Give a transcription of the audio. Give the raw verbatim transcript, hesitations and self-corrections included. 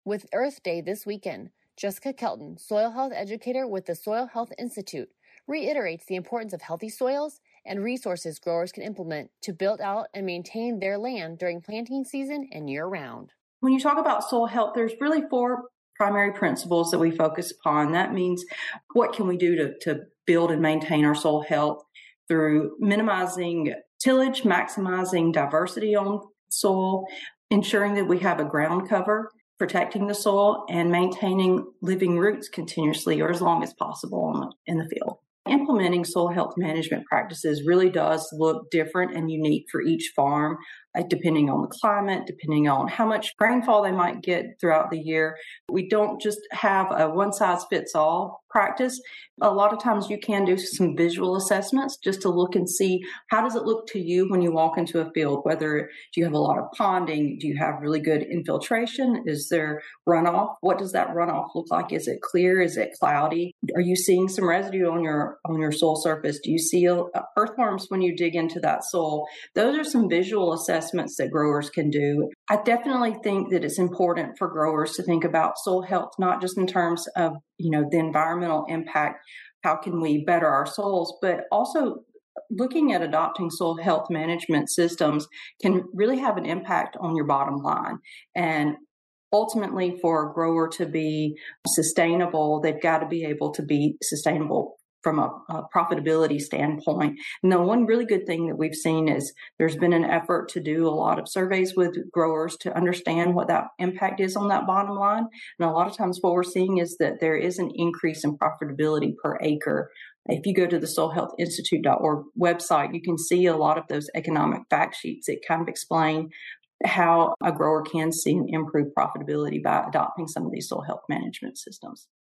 With Earth Day this weekend, Jessica Kelton, soil health educator with the Soil Health Institute, reiterates the importance of healthy soils and resources growers can implement to build out and maintain their land during planting season and year-round. When you talk about soil health, there's really four primary principles that we focus upon. That means what can we do to, to build and maintain our soil health through minimizing tillage, maximizing diversity on soil, ensuring that we have a ground cover, protecting the soil, and maintaining living roots continuously or as long as possible in the field. Implementing soil health management practices really does look different and unique for each farm, uh, depending on the climate, depending on how much rainfall they might get throughout the year. We don't just have a one-size-fits-all practice. A lot of times you can do some visual assessments just to look and see how does it look to you when you walk into a field, whether do you have a lot of ponding, do you have really good infiltration, is there runoff, what does that runoff look like, is it clear, is it cloudy, are you seeing some residue on your on your soil surface, do you see earthworms when you dig into that soil? Those are some visual assessments that growers can do. I definitely think that it's important for growers to think about soil health, not just in terms of, you know, the environmental impact, how can we better our soils, but also looking at adopting soil health management systems can really have an impact on your bottom line. And ultimately, for a grower to be sustainable, they've got to be able to be sustainable from a, a profitability standpoint. And the one really good thing that we've seen is there's been an effort to do a lot of surveys with growers to understand what that impact is on that bottom line. And a lot of times what we're seeing is that there is an increase in profitability per acre. If you go to the soil health institute dot org website, you can see a lot of those economic fact sheets that kind of explain how a grower can see an improved profitability by adopting some of these soil health management systems.